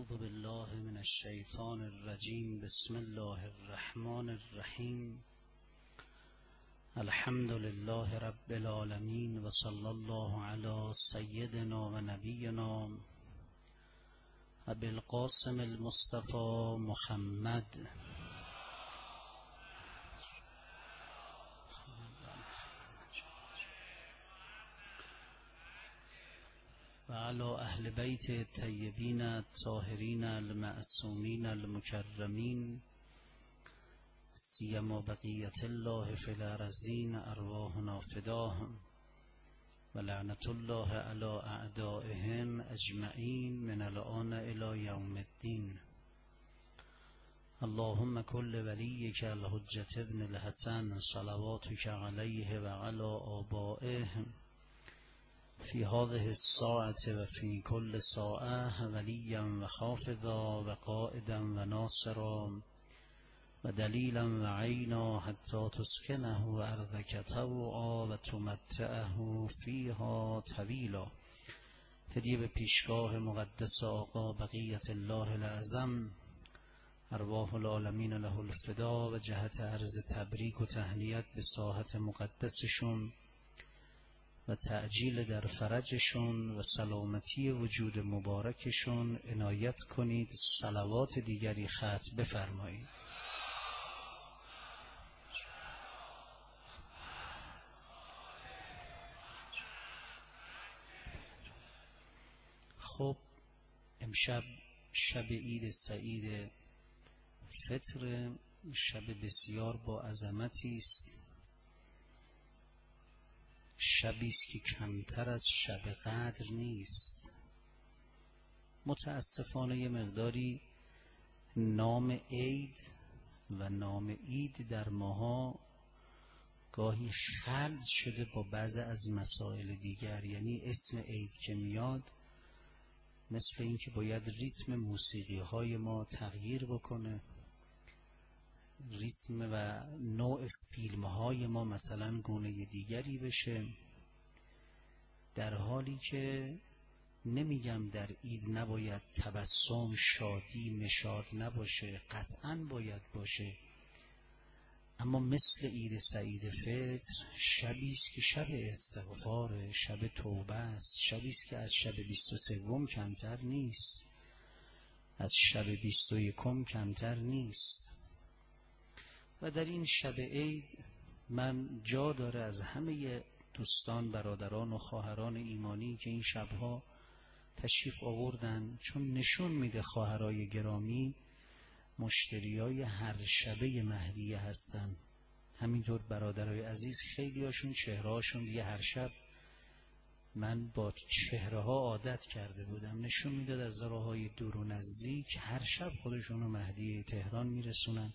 اعوذ بالله من الشیطان الرجیم. بسم الله الرحمن الرحیم. الحمد لله رب العالمین و صلی الله علی سیدنا و نبینا ابی القاسم المصطفى محمد و علی اهل بیت الطیبین الطاهرین المعصومین المکرمین سیما بقیت الله فی الارضین ارواحنا فداهم و لعنت الله علی اعدائهم اجمعین من الآن الی یوم الدین. اللهم کل ولیک الحجة ابن الحسن صلواتک علیه و علی آبائه فی هذه الساعة و فی کل ساعة ولیا و خافضا و قائدا و ناصرا و دلیلا و عینا حتی تسکنه و ارضک طوعا و تمتعه فیها طویلا. هدیه به پیشگاه مقدس آقا بقیت الله الاعظم ارواح العالمین له الفدا و جهت عرض تبریک و تهنیت به ساحت مقدسشون و تعجیل در فرجشون و سلامتی وجود مبارکشون عنایت کنید. صلوات دیگری ختم بفرمایید. خب امشب شب عید سعید فطر، شب بسیار با عظمتی است، شبی است که کمتر از شب قدر نیست. متاسفانه یه مقداری نام عید و نام عید در ماها گاهی خلط شده با بعض از مسائل دیگر. یعنی اسم عید که میاد مثل این که باید ریتم موسیقی های ما تغییر بکنه، ریتم و نوع فیلم های ما مثلا گونه دیگری بشه، در حالی که نمیگم در عید نباید تبسم، شادی، نشاط نباشه، قطعا باید باشه، اما مثل عید سعید فطر شبی است که شب استغفار، شب توبه است، شبی است که از شب 23 کمتر نیست، از شب 21 کمتر نیست. و در این شب عید من جا داره از همه دوستان، برادران و خواهران ایمانی که این شبها تشریف آوردن، چون نشون میده خواهرای گرامی مشتریای هر شبه مهدیه هستن. همینطور برادرای عزیز خیلی هاشون چهرهاشون دیگه هر شب من با چهره ها عادت کرده بودم، نشون میداد از راههای دور و نزدیک هر شب خودشونو مهدیه تهران میرسونن.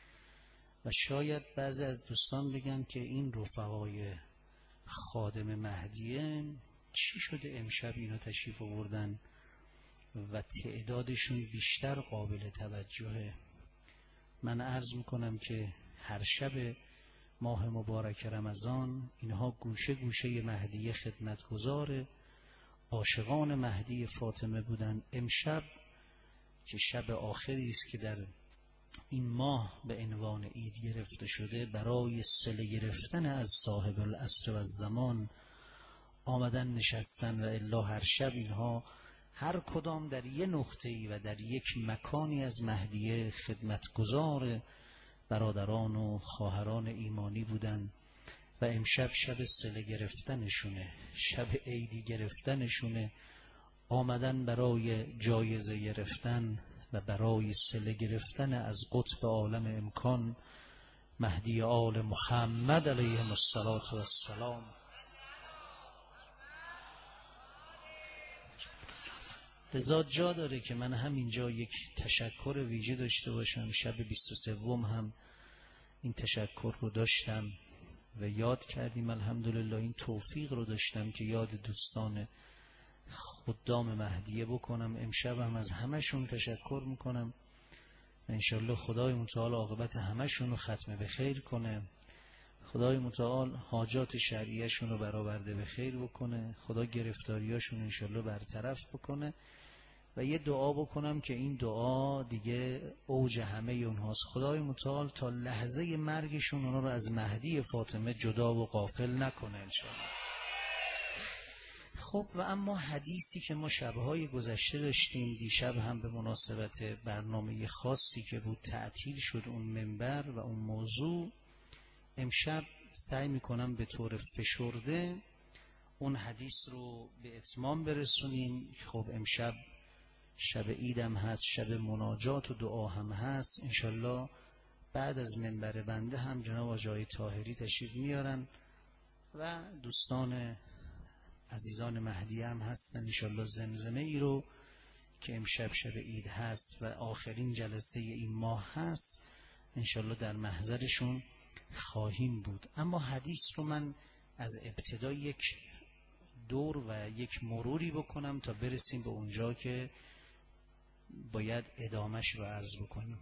و شاید بعضی از دوستان بگن که این رفقای خادم مهدیه چی شده امشب اینا تشریف آوردن و تعدادشون بیشتر قابل توجهه. من عرض میکنم که هر شب ماه مبارک رمضان اینها گوشه گوشه مهدیه خدمتگزار عاشقان مهدی فاطمه بودن. امشب که شب آخری است که در این ماه به عنوان عید گرفته شده، برای صله گرفتن از صاحب العصر و الزمان آمدن نشستن. و الا هر شب اینها هر کدام در یک نقطه‌ای و در یک مکانی از مهدیه خدمتگزار برادران و خواهران ایمانی بودن و امشب شب صله گرفتنشونه، شب عیدی گرفتنشونه، آمدن برای جایزه گرفتن و برای صله گرفتن از قطب عالم امکان مهدی آل محمد علیهم السلام. لذا جا داره که من همینجا یک تشکر ویژه داشته باشم. شب 23 هم این تشکر رو داشتم و یاد کردیم، الحمدلله این توفیق رو داشتم که یاد دوستان خدام مهدیه بکنم. امشب هم از همشون تشکر میکنم و انشالله خدای متعال عاقبت همشون رو ختم به خیر کنه. خدای متعال حاجات شرعیشون رو برآورده به خیر بکنه. خدا گرفتاریاشون انشالله برطرف بکنه و یه دعا بکنم که این دعا دیگه اوج همه اونهاست. خدای متعال تا لحظه مرگشون اونا رو از مهدی فاطمه جدا و غافل نکنه انشاءالله. خب و اما حدیثی که ما شبهای گذشته داشتیم، دیشب هم به مناسبت برنامه خاصی که بود تعطیل شد اون منبر و اون موضوع، امشب سعی میکنم به طور فشرده اون حدیث رو به اتمام برسونیم. خب امشب شب عیدم هست، شب مناجات و دعا هم هست. انشالله بعد از منبر بنده هم جناب آقای طاهری تشریف میارن و دوستان عزیزان مهدی هم هستن. انشالله زمزمه ای رو که امشب شب عید هست و آخرین جلسه این ماه هست انشالله در محضرشون خواهیم بود. اما حدیث رو من از ابتدا یک دور و یک مروری بکنم تا برسیم به اونجا که باید ادامش رو عرض بکنیم.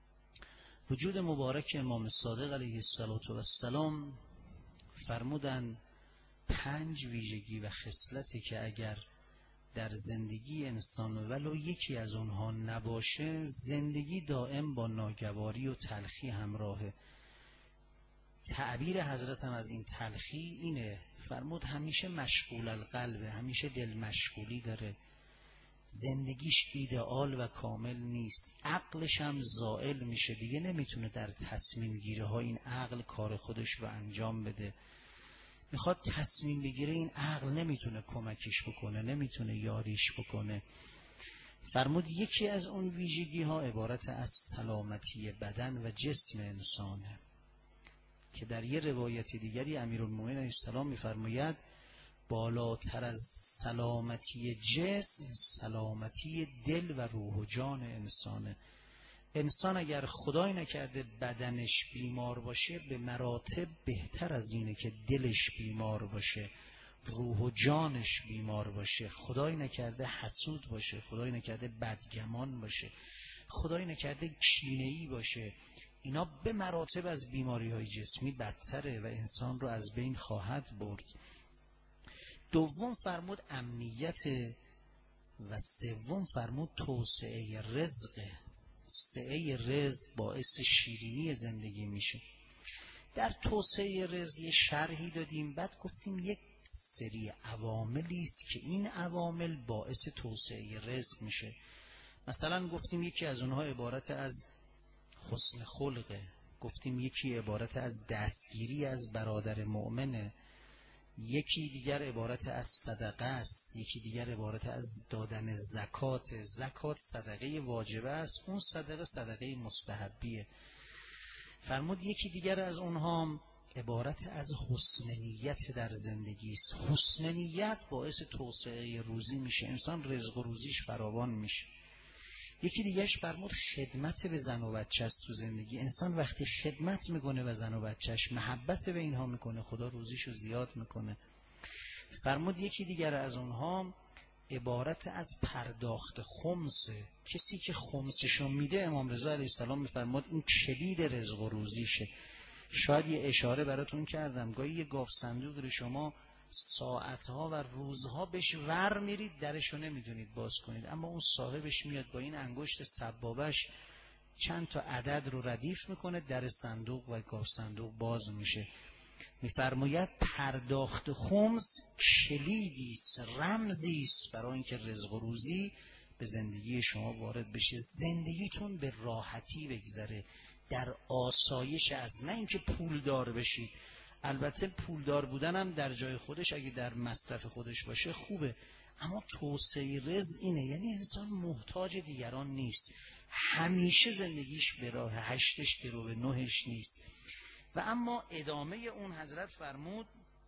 وجود مبارک امام صادق علیه السلام فرمودن 5 ویژگی و خصلتی که اگر در زندگی انسان ولو یکی از اونها نباشه، زندگی دائم با ناگواری و تلخی همراهه. تعبیر حضرت هم از این تلخی اینه، فرمود همیشه مشغول القلبه، همیشه دل مشغولی داره، زندگیش ایدئال و کامل نیست، عقلش هم زائل میشه، دیگه نمیتونه در تصمیم گیری ها این عقل کار خودش رو انجام بده. میخواد تصمیم بگیره، این عقل نمیتونه کمکش بکنه، نمیتونه یاریش بکنه. فرمود یکی از اون ویژگی ها عبارت از سلامتی بدن و جسم انسانه که در یه روایت دیگری امیرالمومنین علیه السلام میفرماید بالاتر از سلامتی جسم سلامتی دل و روح و جان انسانه. انسان اگر خدای نکرده بدنش بیمار باشه، به مراتب بهتر از اینه که دلش بیمار باشه، روح و جانش بیمار باشه، خدای نکرده حسود باشه، خدای نکرده بدگمان باشه، خدای نکرده کینه‌ای باشه. اینا به مراتب از بیماری‌های جسمی بدتره و انسان رو از بین خواهد برد. دوم فرمود امنیت و سوم فرمود توسعه رزق. توسعه رزق باعث شیرینی زندگی میشه. در توسعه رزق یه شرحی دادیم، بعد گفتیم یک سری عواملی است که این عوامل باعث توسعه رزق میشه. مثلا گفتیم یکی از اونها عبارت از حسن خلقه، گفتیم یکی عبارت از دستگیری از برادر مؤمنه، یکی دیگر عبارت از صدقه است، یکی دیگر عبارت از دادن زکات. زکات صدقه واجبه است، اون صدقه صدقه مستحبیه. فرمود یکی دیگر از اونها عبارت از حسن نیت در زندگی است. حسن نیت باعث توسعه روزی میشه، انسان رزق و روزیش فراوان میشه. یکی دیگرش فرمود خدمت به زن و بچه است تو زندگی. انسان وقتی خدمت میکنه به زن و بچهش، محبت به اینها میکنه، خدا روزیشو زیاد میکنه. فرمود یکی دیگر از اونها عبارت از پرداخت خمسه. کسی که خمسشو میده، امام رضا علیه السلام میفرماد این کلید رزق و روزیشه. شاید یه اشاره براتون کردم، گاهی یه گاف صندوق رو شما ساعتها و روزها بهش ور میرید، درشو نمیدونید باز کنید، اما اون صاحبش میاد با این انگشت سبابش چند تا عدد رو ردیف میکنه، در صندوق و گاف صندوق باز میشه. میفرماید پرداخت خمس کلیدی است، رمزی است برای اینکه رزق و روزی به زندگی شما وارد بشه، زندگیتون به راحتی بگذره، در آسایش، از نه اینکه پولدار بشید. البته پولدار بودن هم در جای خودش اگه در مصرف خودش باشه خوبه، اما توسعه رزق اینه، یعنی انسان محتاج دیگران نیست، همیشه زندگیش به راه 8 که رو به 9 نیست. و اما ادامه اون حضرت فرمود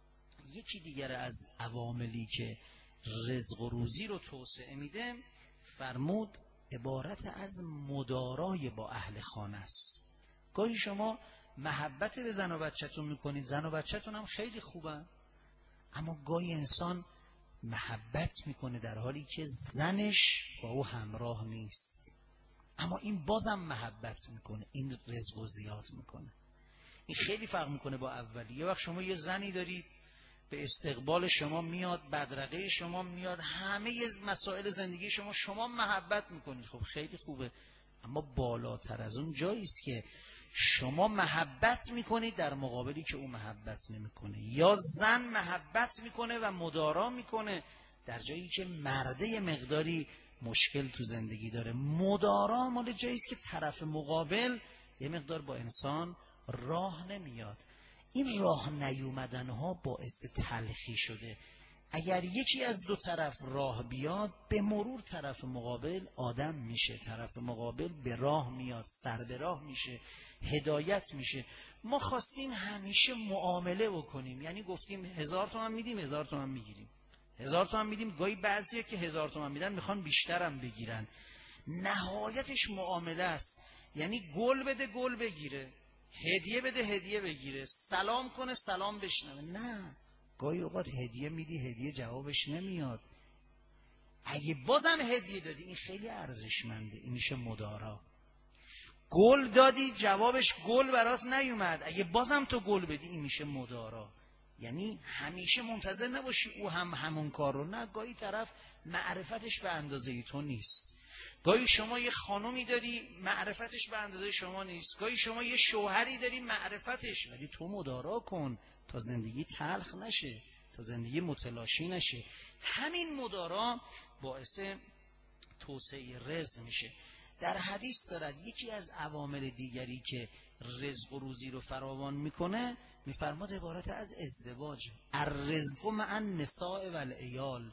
یکی دیگر از عواملی که رزق و روزی رو توسعه میده، فرمود عبارت از مدارای با اهل خانه است. گاهی شما محبت به زن و بچه‌تون میکنید، زن و بچه‌تون هم خیلی خوبن، اما گاهی انسان محبت میکنه در حالی که زنش با او همراه نیست، اما این بازم محبت میکنه، این رزق و زیاد میکنه. این خیلی فرق میکنه با اولی. یه وقت شما یه زنی دارید به استقبال شما میاد، بدرقه شما میاد، همه مسائل زندگی شما محبت میکنید. خب خیلی خوبه، اما بالاتر از اون جایی است که شما محبت میکنید در مقابلی که او محبت نمیکنه، یا زن محبت میکنه و مدارا میکنه در جایی که مرده مقداری مشکل تو زندگی داره. مدارا مال جایی است که طرف مقابل یه مقدار با انسان راه نمیاد. این راه نیومدن ها باعث تلخی شده. اگر یکی از دو طرف راه بیاد، به مرور طرف مقابل آدم میشه، طرف مقابل به راه میاد، سر به راه میشه، هدایت میشه. ما خواستیم همیشه معامله بکنیم، یعنی گفتیم 1000 تومان میدیم 1000 تومان میگیریم، 1000 تومان میدیم. گاهی بعضیه که 1000 تومان میدن میخوان بیشترم بگیرن. نهایتش معامله است، یعنی گل بده گل بگیره، هدیه بده هدیه بگیره، سلام کنه سلام بشنوه. نه، گاهی اوقات هدیه میدی هدیه جوابش نمیاد. اگه بازم هدیه دادی این خیلی ارزشمنده، این میشه مدارا. گل دادی جوابش گل برات نیومد، اگه بازم تو گل بدی این میشه مدارا. یعنی همیشه منتظر نباشی او هم همون کار رو. نه، گاهی طرف معرفتش به اندازه تو نیست. گاهی شما یه خانومی داری معرفتش به اندازه شما نیست. گاهی شما یه شوهری داری معرفتش، ولی تو مدارا کن تا زندگی تلخ نشه، تا زندگی متلاشی نشه. همین مدارا باعث توسعه رزق میشه. در حدیث دارد یکی از عوامل دیگری که رزق و روزی رو فراوان میکنه، میفرماد عبارت از ازدواج. الرزق مع النساء والعیال.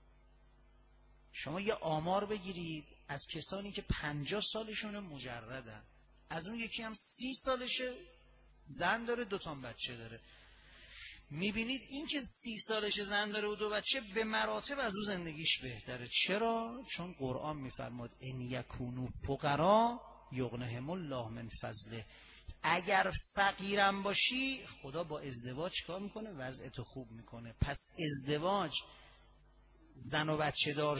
شما یه آمار بگیرید از کسانی که 50 سالشون مجردن، از اون یکی هم 30 سالشه زن داره 2 تا بچه داره. میبینید این که 30 سالشه زن داره و 2 بچه به مراتب از اون زندگیش بهتره. چرا؟ چون قرآن میفرماد ان یکونوا فقرا یغنهم الله من فضله. اگر فقیرم باشی خدا با ازدواج کار میکنه، وضعیتو خوب میکنه. پس ازدواج، زن و بچه دار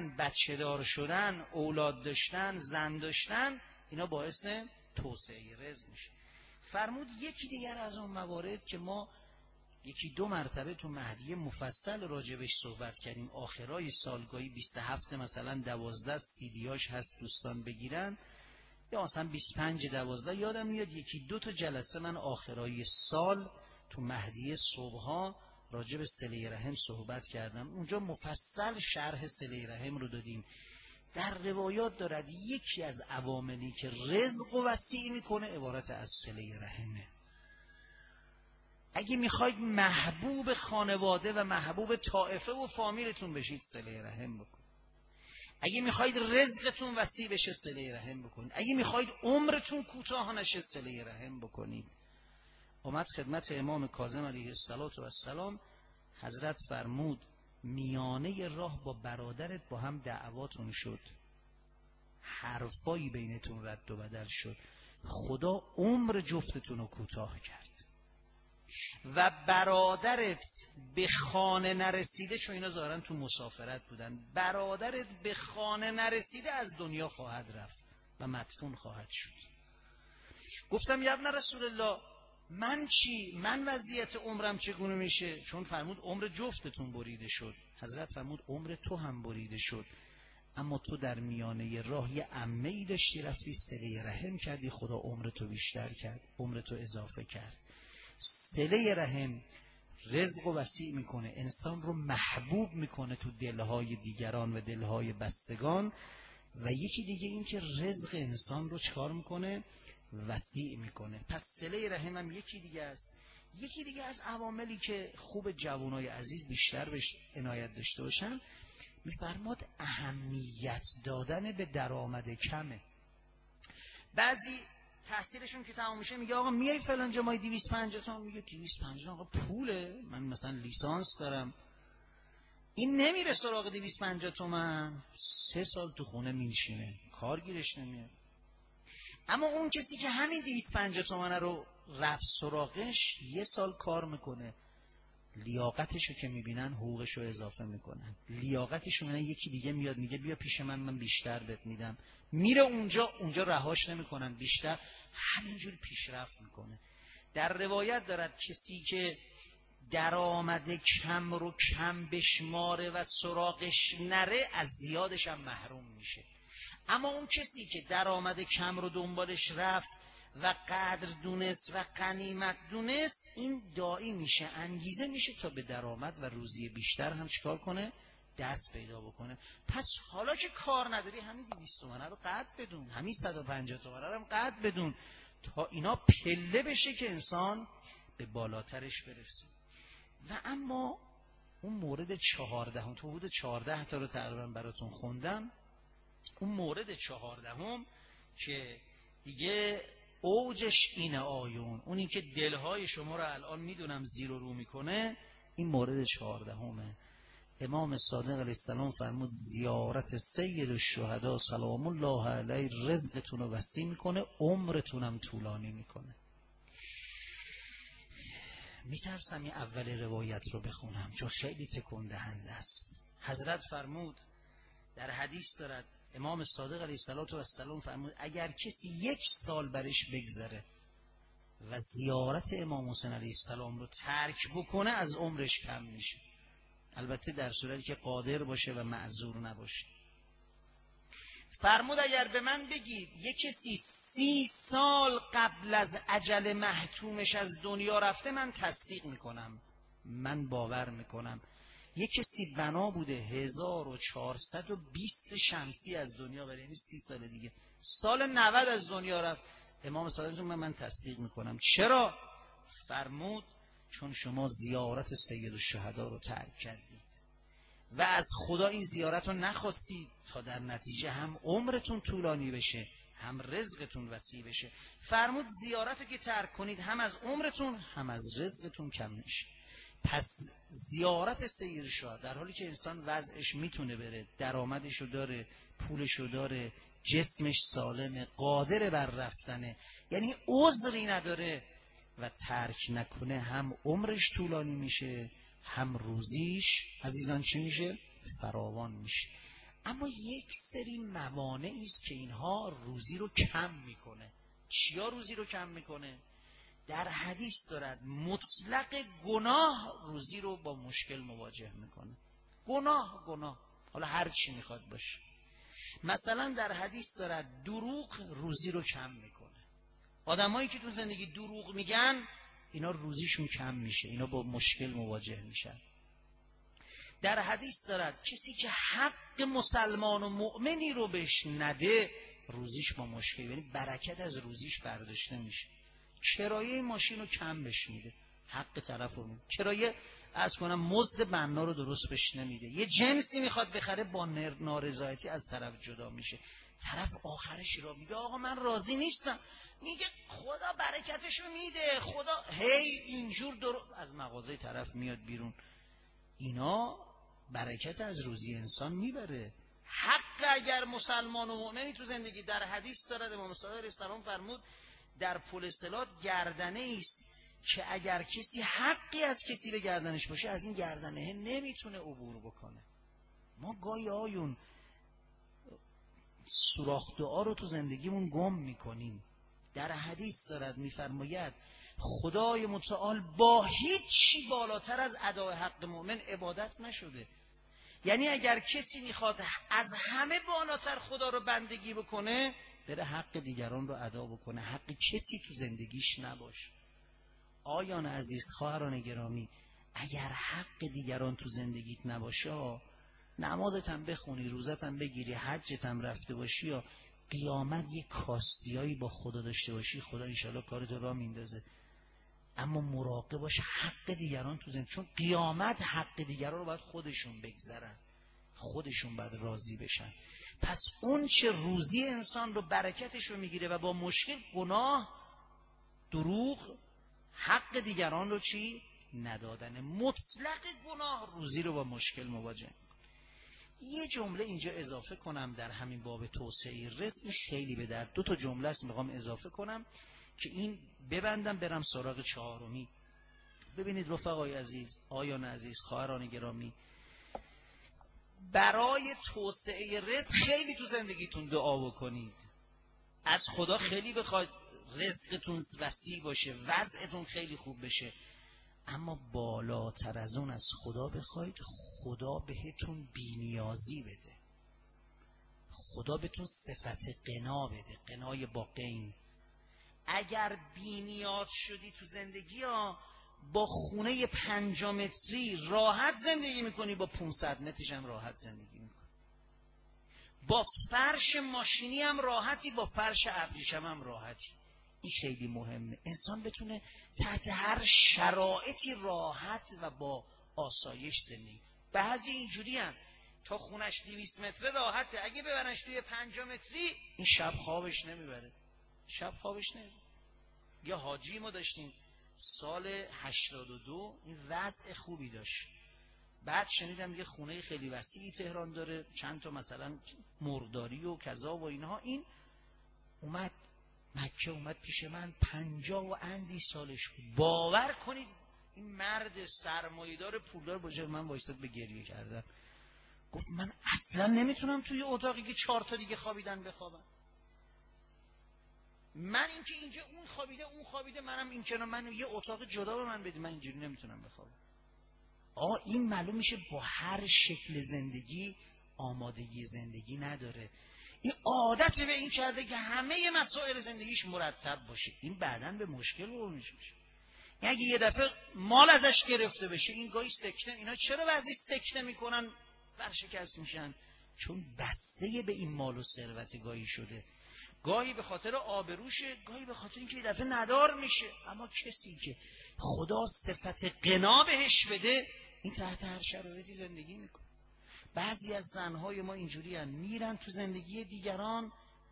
شدن، اولاد داشتن، زن داشتن، اینا باعث توسعه رزق میشه. فرمود یکی دیگر از اون موارد که ما 1-2 مرتبه تو مهدیه مفصل راجبش صحبت کردیم، آخرای سالگاهی 27 مثلا 12 سیدیاش هست، دوستان بگیرن، یا مثلا 25/12 یادم میاد 1-2 تا جلسه من آخرای سال تو مهدیه صبحها راجب صله رحم صحبت کردم. اونجا مفصل شرح صله رحم رو دادیم. در روایات دارد یکی از عواملی که رزق و وسیع میکنه عبارت از صله رحمه. اگه میخواید محبوب خانواده و محبوب طائفه و فامیلتون بشید، صله رحم بکن. اگه میخواید رزقتون وسیع بشه، صله رحم بکنید. اگه میخواید عمرتون کوتاه نشه، صله رحم بکنید. اومد خدمت امام کاظم علیه السلام، حضرت فرمود میانه راه با برادرت با هم دعواتون شد، حرفایی بینتون رد و بدل شد، خدا عمر جفتتون رو کوتاه کرد و برادرت به خانه نرسیده، چون اینا ظاهرا تو مسافرت بودن، برادرت به خانه نرسیده از دنیا خواهد رفت و مدفون خواهد شد. گفتم یا ابن رسول الله من چی؟ من وضعیت عمرم چگونه میشه؟ چون فرمود عمر جفتتون بریده شد. حضرت فرمود عمر تو هم بریده شد، اما تو در میانه راه یه عمه‌ای داشتی رفتی صله رحم کردی، خدا عمرتو بیشتر کرد، عمرتو اضافه کرد. صله رحم رزق و وسیع میکنه، انسان رو محبوب میکنه تو دلهای دیگران و دلهای بستگان. و یکی دیگه این که رزق انسان رو چکار میکنه؟ وسیع میکنه. پس صله رحم هم یکی دیگه است. یکی دیگه از عواملی که خوب جوانای عزیز بیشتر بهش عنایت داشته باشن، میفرماد اهمیت دادن به درآمد کمه. بعضی تحصیلشون که تمام میشه میگه آقا میای فلان جا مای 250 تومن، میگه 250 آقا پوله، من مثلا لیسانس دارم. این نمیره سراغ 250 تومن، 3 سال تو خونه میشینه، کار گیرش نمیاد. اما اون کسی که همین 250 تومن رو رفت سراغش، 1 سال کار میکنه، لیاقتشو که میبینن حقوقشو اضافه میکنن، لیاقتشو میبینن یکی دیگه میاد میگه بیا پیش من بیشتر بهت میدم، میره اونجا رهاش نمیکنن، بیشتر همینجوری پیشرفت میکنه. در روایت دارد کسی که درآمد کم رو کم بشماره و سراغش نره، از زیادش هم محروم میشه. اما اون کسی که درآمد کم رو دنبالش رفت و قدر دونست و غنیمت دونست، این داعی میشه، انگیزه میشه تا به درآمد و روزی بیشتر هم چیکار کنه؟ دست پیدا بکنه. پس حالا که کار نداری، همین 200 تومنه رو قد بدون، همین 150 تومنه رو هم قد بدون، تا اینا پله بشه که انسان به بالاترش برسه. و اما اون مورد 14، تو حدود 14 تا رو تقریبا براتون خوندم. اون مورد 14 که دیگه اوجش اینه آیون، اونی که دلهای شما رو الان میدونم زیر و رو میکنه، این مورد 14. امام صادق علیه السلام فرمود زیارت سید الشهدا سلام الله علیه رزقتون رو وسیع میکنه، عمرتونم طولانی میکنه. میترسم این اول روایت رو بخونم چون خیلی تکون دهنده است. حضرت فرمود، در حدیث دارد، امام صادق علیه السلام فرمود اگر کسی 1 سال برش بگذره و زیارت امام حسین علیه السلام رو ترک بکنه، از عمرش کم میشه، البته در صورتی که قادر باشه و معذور نباشه. فرمود اگر به من بگید یک کسی 30 سال قبل از اجل محتومش از دنیا رفته، من تصدیق میکنم، من باور میکنم. یک کسی بنا بوده 1420 شمسی از دنیا بره، یعنی 30 سال دیگه، سال 90 از دنیا رفت، امام صادق من تصدیق میکنم. چرا؟ فرمود چون شما زیارت سید الشهدا رو ترک کردید و از خدا این زیارت رو نخواستید تا در نتیجه هم عمرتون طولانی بشه، هم رزقتون وسیع بشه. فرمود زیارت رو که ترک کنید، هم از عمرتون هم از رزقتون کم میشه. پس زیارت سید الشهدا در حالی که انسان وضعش میتونه بره، درآمدشو داره، پولشو داره، جسمش سالمه، قادر بر رفتنه، یعنی عذری نداره و ترک نکنه، هم عمرش طولانی میشه، هم روزیش عزیزان چی میشه؟ فراوان میشه. اما یک سری موانعی است که اینها روزی رو کم میکنه. چیا روزی رو کم میکنه؟ در حدیث دارد مطلق گناه روزی رو با مشکل مواجه میکنه. گناه حالا هر چی میخواد باشه. مثلا در حدیث دارد دروغ روزی رو کم میکنه. آدمایی که تو زندگی دروغ میگن، اینا روزیشون کم میشه، اینا با مشکل مواجه میشن. در حدیث دارد کسی که حق مسلمان و مؤمنی رو بهش نده، روزیش با مشکل، یعنی برکت از روزیش برداشته میشه. کرایه ماشین رو کم بهش میده، حق طرف رو میده. کرایه مزد بنا رو درست بهش نمیده. یه جنسی میخواد بخره، با نارضایتی از طرف جدا میشه. طرف آخرش رو میگه آقا من راضی نیستم، میگه خدا برکتشو میده، خدا هی اینجور از مغازه طرف میاد بیرون. اینا برکت از روزی انسان میبره. حق اگر مسلمان و مؤمنی تو زندگی، در حدیث دارد امام صادق علیه السلام فرمود در پل صلات گردنه است که اگر کسی حقی از کسی به گردنش باشه، از این گردنه نمیتونه عبور بکنه. ما گاهی آیون سوراخ دعا رو تو زندگیمون گم میکنیم. در حدیث دارد میفرماید خدای متعال با هیچی بالاتر از ادای حق مؤمن عبادت نشده. یعنی اگر کسی میخواد از همه بالاتر خدا رو بندگی بکنه، بره حق دیگران رو ادا بکنه، حق کسی تو زندگیش نباشه. آیان عزیز، خواهران گرامی، اگر حق دیگران تو زندگیت نباشه، نمازت هم بخونی، روزت هم بگیری، حجت هم رفته باشی، یا قیامت یک کاستیایی با خدا داشته باشی، خدا انشالله کارتو راه میندازه. اما مراقب باش حق دیگران تو زندگی، چون قیامت حق دیگران رو باید خودشون بگذرن، خودشون باید راضی بشن. پس اون چه روزی انسان رو برکتش رو میگیره و با مشکل، گناه، دروغ، حق دیگران رو چی؟ ندادن. مطلق گناه روزی رو با مشکل مواجه. یه جمله اینجا اضافه کنم در همین باب توسعه رزق، این خیلی به درد، 2 تا جمله است میخوام اضافه کنم که این ببندم برم سراغ 4. ببینید رفقای عزیز، آیان عزیز، خواهران گرامی، برای توسعه رزق خیلی تو زندگیتون دعا بکنید، از خدا خیلی بخواید رزقتون وسیع باشه، وضعتون خیلی خوب بشه. اما بالاتر از اون از خدا بخواید، خدا بهتون بی‌نیازی بده، خدا بهتون صفت قنا بده، قنای با قین. اگر بی‌نیاز شدی تو زندگی ها، با خونه 5 متری راحت زندگی میکنی، با 500 مترش هم راحت زندگی میکنی، با فرش ماشینی هم راحتی، با فرش ابریشم هم راحتی. این خیلی مهمه، انسان بتونه تحت هر شرایطی راحت و با آسایش زندگی. بعضی اینجوری هم تا خونش 200 متر راحته، اگه ببرنش توی 5 متری این شب خوابش نمیبره، شب خوابش نمیبره. یه حاجی ما داشتیم سال 82، این وضع خوبی داشت، بعد شنیدم یه خونه خیلی وسیعی تهران داره، چند تا مثلا مرغداری و کذا و اینها، این اومد مکه، اومد پیش من، 50 و اندی سالش بود. باور کنید این مرد سرمایه‌دار پولدار باشه، من وایساد به گریه کردم. گفت من اصلا نمیتونم توی اتاقی که 4 تا دیگه خوابیدن بخوابم. من اینکه اینجا اون خوابیده منم این کنار، من یه اتاق جدا به من بدید، من اینجوری نمیتونم بخوابم. این معلوم میشه با هر شکل زندگی آمادگی زندگی نداره. این عادت به این کرده که همه مسائل زندگیش مرتب باشه، این بعداً به مشکل برمیشه. اگه یه دفعه مال ازش گرفته بشه، این گاهی سکته، اینا چرا بعضی سکته میکنن، ورشکست میشن؟ چون بسته به این مال و ثروت گاهی شده، گاهی به خاطر آبروشه، گاهی به خاطر اینکه یه دفعه ندار میشه. اما کسی که خدا صفت قنا بهش بده، این تحت هر شرایطی زندگی میکنه. بعضی از زنهای ما اینجوری هن، میرن تو زندگی دیگران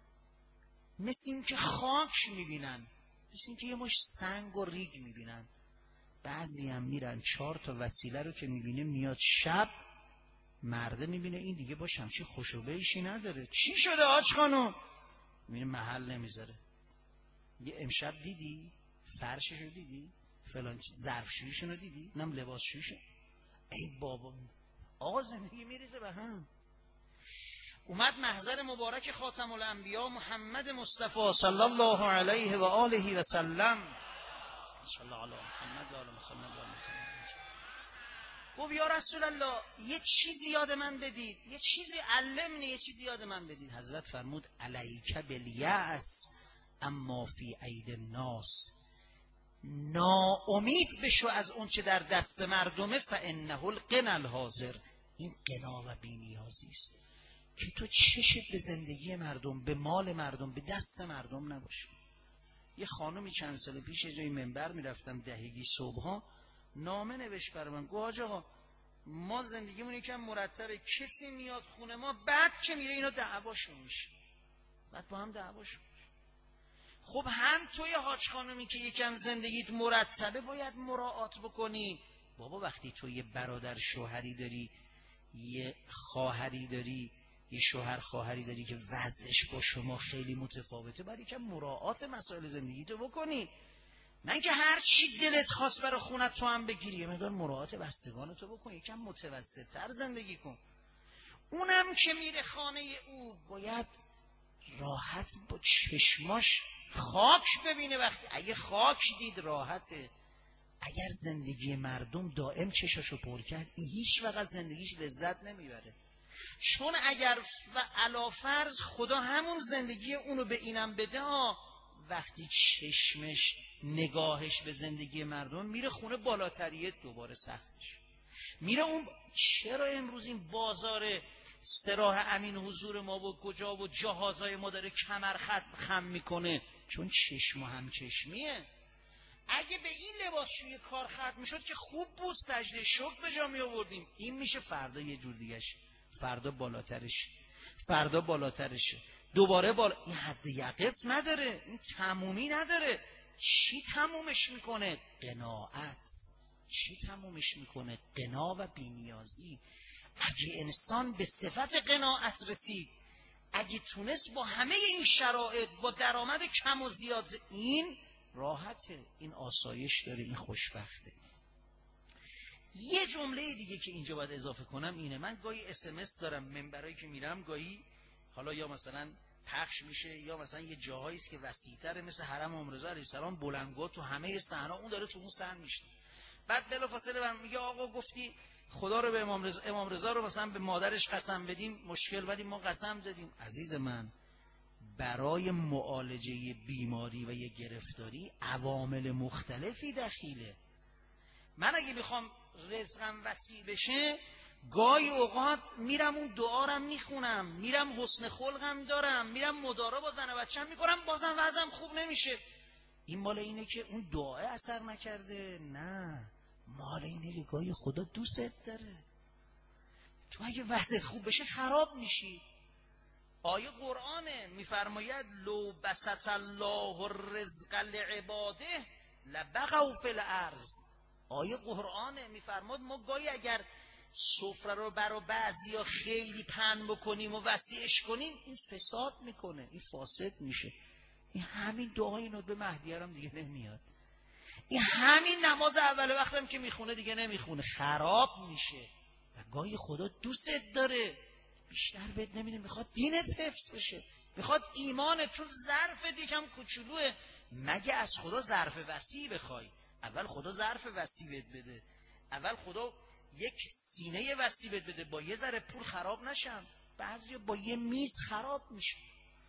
مثل این که خاک میبینن، مثل این که یه مش سنگ و ریگ میبینن. بعضی هم میرن 4 تا وسیله رو که میبینه، میاد شب مرده میبینه این دیگه با شمشی خوشوبهشی نداره، چی شده آج خانم؟ میبینه محل نمیذاره. یه امشب دیدی فرششو دیدی، فلان ظرفشویشونو دیدی، نم لباسشویشو، ای بابا آقا زندگی میریزه به هم. اومد محضر مبارک خاتم الانبیا محمد مصطفی صلی الله علیه و آله و سلم، صلی الله علیه محمد و آل محمد و آل محمد، گفت یا رسول الله یه چیزی یاد من بدید، یه چیزی علمنی، یه چیزی یاد من بدید. حضرت فرمود علیک بالیأس اما فی اید الناس، ناامید بشو از اون چه در دست مردمه، فانه الغنى الحاضر، این قنا و بی‌نیازی است که تو چشت به زندگی مردم، به مال مردم، به دست مردم نباشه. یه خانومی چند سال پیش یه جای منبر میرفتم دهگی صبحها، نامه نوشت برای من، گفت حاج آقا ما زندگیمون یکم مرتبه، کسی میاد خونه ما بعد که میره اینا دعواشون میشه، بعد با هم دعواشون میشه. خب هم توی حاج خانومی که یکم زندگیت مرتبه باید مراعات بکنی. بابا وقتی تو یه برادر شوهری داری، یه خواهری داری، یه شوهر خواهری داری که وضعش با شما خیلی متفاوته، باید یکم مراعات مسائل زندگیتو بکنی. نه که هر چی دلت خواست برای خونت تو هم بگیری، یه مقدار مراعات بستگانتو بکن، یکم متوسط تر زندگی کن. اونم که میره خانه او باید راحت با چشماش خاک ببینه. وقتی اگه خاک دید راحته. اگر زندگی مردم دائم چشاشو پر کرد، هیچ وقت زندگیش لذت نمیبره. چون اگر و علاوه خدا همون زندگی اونو به اینم بده، وقتی چشمش نگاهش به زندگی مردم میره خونه بالاتریه، دوباره سختش میره. اون چرا امروز این بازار سراح امین حضور ما و کجا و جهازهای ما داره کمر خم میکنه؟ چون چشم و همچشمیه. اگه به این لباسشوی کار ختم میشد که خوب بود، سجده شکر به جا می آوردیم. این میشه فردا یه جور دیگهش، فردا بالاترش، فردا بالاترشه، دوباره بالا. این حد یقف نداره، این تمومی نداره. چی تمومش میکنه؟ قناعت. چی تمومش میکنه؟ قنا و بی‌نیازی. اگه انسان به صفت قناعت رسید، اگه تونست با همه این شرایط، با درآمد کم و زیاد، این راحته، این آسایش داره، این خوشبخته. یه جمله دیگه که اینجا باید اضافه کنم اینه، من گاهی SMS دارم منبرایی که میرم، گاهی حالا یا مثلا پخش میشه یا مثلا یه جاهایی است که وسیع‌تره، مثل حرم ام رضا علیه السلام، بلندگاه تو همه صحنه، اون داره تو اون صحن میشه. بعد بلافاصله من میگه آقا گفتی خدا رو به امام رضا رو مثلا به مادرش قسم بدیم مشکل، ولی ما قسم دادیم. عزیز من، برای معالجه بیماری و یه گرفتاری عوامل مختلفی دخیله. من اگه میخوام رزقم وسیع بشه، گاهی اوقات میرم اون دعارم میخونم، میرم حسن خلقم دارم، میرم مدارا با زن و بچه‌م میکنم، بازم وضعم خوب نمیشه. این مال اینه که اون دعا اثر نکرده؟ نه، مال اینه که گاهی خدا دوست داره. تو اگه وضعت خوب بشه خراب میشی. آیه قرآنه میفرماید لو بسط الله الرزق لعباده لبغوا فی الارض. آیه قرآنه میفرماد ما گاهی اگر سفره رو برای بعضیا خیلی پهن بکنیم و وسیعش کنیم، این فساد میکنه، این فاسد میشه. این همین دعای ندبه مهدیه هم دیگه نمیاد. این همین نماز اول وقتم که میخونه دیگه نمیخونه، خراب میشه. و گاهی خدا دوست داره، بیشتر بهت نمیده، میخواد دینت حفظ بشه، میخواد ایمانت، چون ظرفت یکم کوچولوه. مگه از خدا ظرف وسیع بخوای؟ اول خدا ظرف وسیع بهت بده، اول خدا یک سینه وسیع بهت بده، با یه ذره پول خراب نشم. بعضی با یه میز خراب میشه.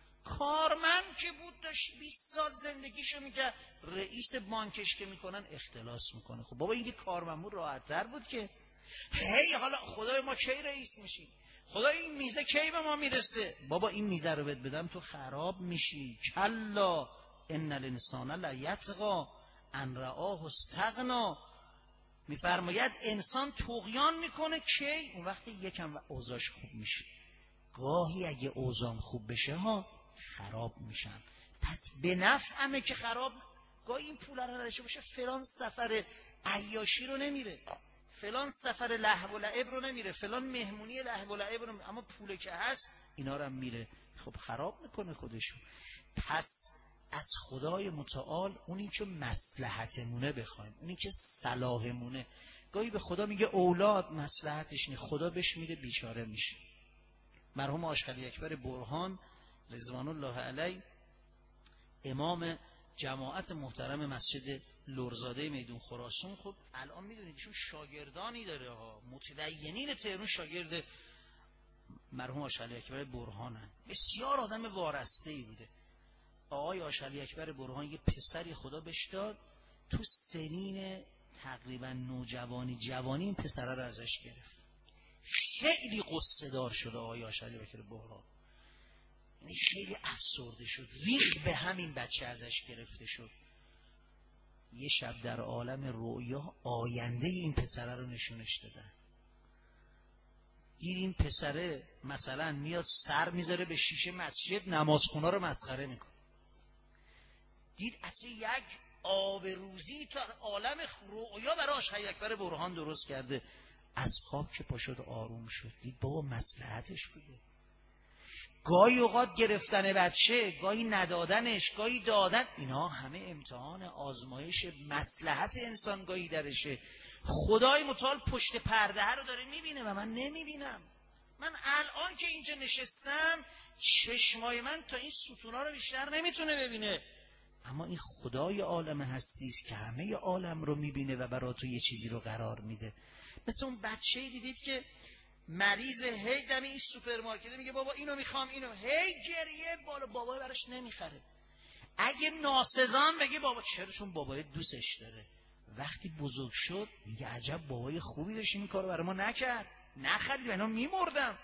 کارمند که بود داشت 20 سال زندگیشو میکرد، رئیس بانکش که میکنن اختلاس میکنه. خب بابا این که کارمند بود راحت تر بود که. هی حالا خدای ما کی رئیس میشیم؟ خدای این میزه کی به ما میرسه؟ بابا این میزه رو بهت بدم تو خراب میشی. کلا ان الانسان لیطغی ان رآه استغنا. میفرماید انسان طغیان میکنه کی؟ اون وقتی یکم اوضاعش خوب میشه. گاهی اگه اوضاعم خوب بشه ها خراب میشن. پس به نفعمه که خراب. گاهی این پول رو نداشته باشه فلان سفر عیاشی رو نمیره، فلان سفر لهو و لعب رو نمیره، فلان مهمونی لهو و لعب رو نمیره، اما پول که هست اینا رو هم میره. خب خراب میکنه خودشو. پس از خدای متعال اونی که مصلحتمونه بخوایم، اونی که صلاحمونه. گاهی به خدا میگه اولاد مصلحتش نیست، خدا بهش میده بیچاره میشه. مرحوم آشقلی اکبر برهان رضوان الله علیه، امام جماعت محترم مسجد لرزاده میدون خراسان، خب الان میدونید ایشون شاگردانی داره ها، متدینین تهران شاگرد مرحوم آشقلی اکبر برهانن. بسیار آدم وارسته‌ای بوده. آقای آشقلی اکبر برهان یه پسری خدا بهش داد، تو سنین تقریبا نوجوانی جوانی این پسره رو ازش گرفت. خیلی قصه دار شده آقای آشقلی اکبر برهان، یعنی خیلی افسرده شد، ریخ به همین بچه ازش گرفته شد. یه شب در عالم رؤیا آینده این پسره رو نشونش دادن. دید این پسره مثلا میاد سر میذاره به شیشه مسجد، نمازخونا رو مسخره میکنه. دید اصلا یک آب روزی تو عالم رؤیا برای آشقلی اکبر برهان درست کرده. از خواب که پا شد آروم شد، دید بابا مصلحتش بوده. گاهی اوقات گرفتن بچه، گاهی ندادنش، گاهی دادن، اینا همه امتحان آزمایش مصلحت انسان گاهی درشه. خدای متعال پشت پرده رو داره میبینه و من نمیبینم. من الان که اینجا نشستم چشمای من تا این ستونا رو بیشتر نمیتونه ببینه، اما این خدای عالم هستی است که همه عالم رو میبینه و برای تو یه چیزی رو قرار میده. مثل اون بچه‌ای دیدید که مریض هی دم این سوپرمارکت میگه بابا اینو میخوام، اینو، هی گریه بالا، بابا براش نمیخره. اگه ناسزان بگه بابا چرا؟ چون بابای دوستش داره. وقتی بزرگ شد میگه عجب بابای خوبی داشت این کارو برای ما نکرد، نخرید، اینا میمردم.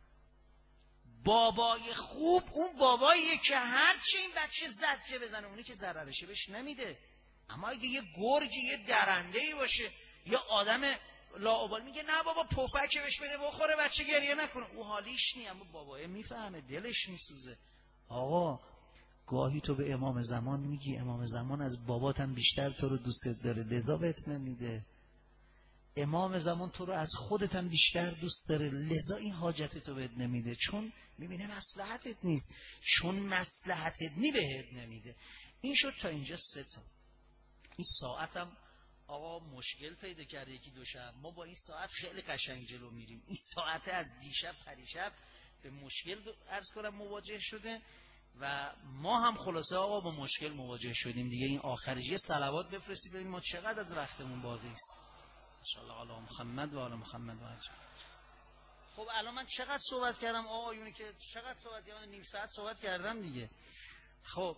بابای خوب اون باباییه که هرچی این بچه زجه بزنه اونی که ضررشه بهش نمیده. اما اگه یه گرجی، یه درنده‌ای باشه، یا آدم لاابال میگه نه بابا پفک بهش بده بخوره بچه گریه نکنه، او حالیش نی، اما بابای میفهمه، دلش میسوزه. آقا گاهی تو به امام زمان میگی امام زمان از باباتم بیشتر تو رو دوست داره لذا بهت نمیده. امام زمان تو رو از خودت هم بیشتر دوست داره لذا این حاجت تو بهت نمیده، چون میبینه مصلحتت نیست، چون مصلحتت نی بهت نمیده. این شد تا اینجا 3 تا. این ساعتم آقا مشکل پیدا کرده یکی دو شب، ما با این ساعت خیلی قشنگ جلو میریم. این ساعت از دیشب پریشب به مشکل عرض کنم مواجه شده. و ما هم خلاصه آقا با مشکل مواجه شدیم دیگه. این آخرش یه صلوات بفرستید ببینیم ما چقدر از وقتمون باقی است. انشالله علی محمد و آل محمد و اجمعین. خب الان من چقدر صحبت کردم آقایونی که چقدر صحبت کردم؟ نیم ساعت صحبت کردم دیگه. خب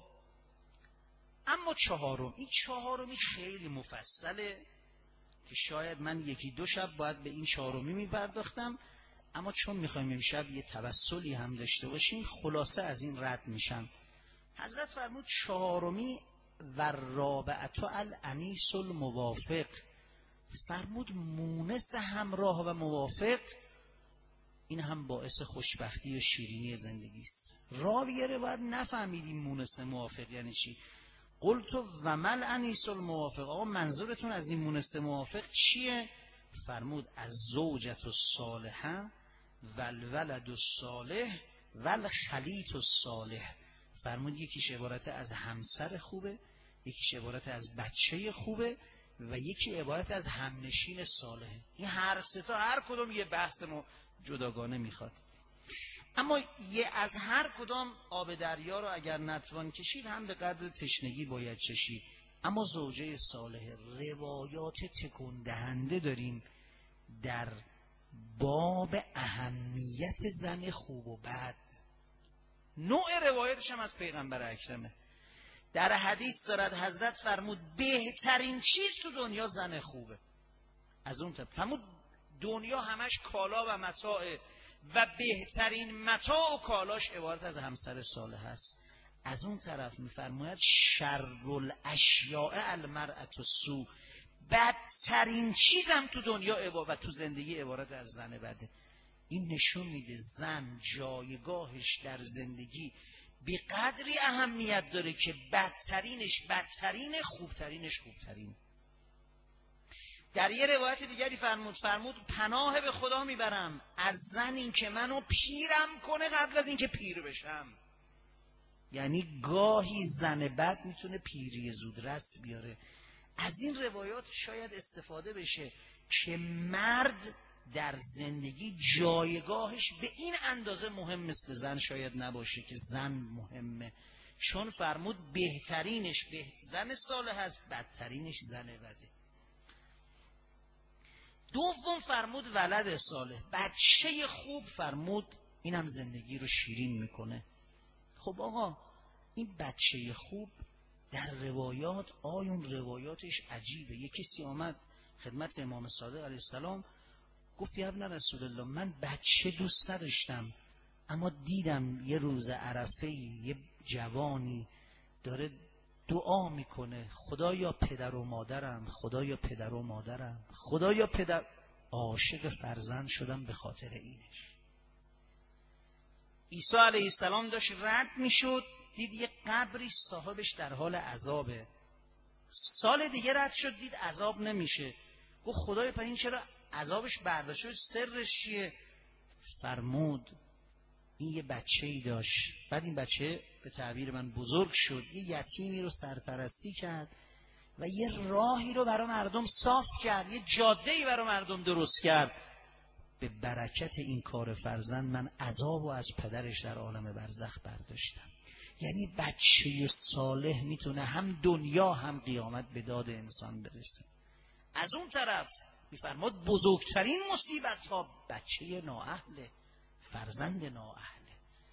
اما چهارم، این چهارمی خیلی مفصله که شاید من یکی دو شب باید به این چهارمی میپرداختم، اما چون میخوایم امشب یه توسلی هم داشته باشیم خلاصه از این رد میشم. حضرت فرمود چهارمی و رابعه الانیس الموافق، فرمود مونس همراه و موافق، این هم باعث خوشبختی و شیرینی زندگی است. راویه رو باید نفهمیدیم مونس موافق یعنی چی. قلت و مل انیس الموافق، آقا منظورتون از این مونس موافق چیه؟ فرمود از زوجت الصالحه و الولد الصالح و الخلیط الصالح. فرمود یکیش عبارت از همسر خوبه، یکیش عبارت از بچه خوبه و یکی عبارت از همنشین صالحه. این هر سه تا هر کدوم یه بحث ما جداگانه میخواد، اما یه از هر کدام آب دریا رو اگر نتوان کشید هم به قدر تشنگی باید چشید. اما زوجه صالحه، روایات تکون دهنده داریم در باب اهمیت زن خوب و بد. نوع روایتش هم از پیغمبر اکرمه. در حدیث دارد حضرت فرمود بهترین چیز تو دنیا زن خوبه. از اون طرف فرمود دنیا همش کالا و متاعه و بهترین متاع و کالاش عبارت از همسر صالح است. از اون طرف میفرماید شر الاشیاء المرأة السوء، بدترین چیزم تو دنیا و تو زندگی عبارت از زن بده. این نشون میده زن جایگاهش در زندگی به قدری اهمیت داره که بدترینش بدترین، خوبترینش خوبترین. در یه روایت دیگری فرمود پناه به خدا میبرم از زن این که منو پیرم کنه قبل از این که پیر بشم. یعنی گاهی زن بد میتونه پیری زودرس بیاره. از این روایات شاید استفاده بشه که مرد در زندگی جایگاهش به این اندازه مهم مثل زن شاید نباشه که زن مهمه، چون فرمود بهترینش زن صالح است، بدترینش زن بده. دوم فرمود ولد صالح، بچه خوب، فرمود اینم زندگی رو شیرین میکنه. خب آقا این بچه خوب در روایات آیون روایاتش عجیبه. یک کسی آمد خدمت امام صادق علیه السلام گفت یا ابن رسول الله من بچه دوست نداشتم، اما دیدم یه روز عرفه یه جوانی داره دعا میکنه خدایا پدر و مادرم، خدایا پدر و مادرم، خدایا پدر. عاشق فرزند شدم به خاطر اینش. عیسی علیه السلام داشت رد میشد دید یه قبری صاحبش در حال عذابه. سال دیگه رد شد دید عذاب نمیشه. گفت خدای پر این چرا عذابش برداشت شد، سرش چیه؟ فرمود این یه بچه‌ای داشت، بعد این بچه به تعبیر من بزرگ شد، یه یتیمی رو سرپرستی کرد و یه راهی رو برای مردم صاف کرد، یه جاده‌ای برای مردم درست کرد. به برکت این کار فرزند من عذاب و از پدرش در عالم برزخ برداشتم. یعنی بچه صالح میتونه هم دنیا هم قیامت به داد انسان برسه. از اون طرف میفرماد بزرگترین مصیبت ها بچه نااهله، فرزند نااهله.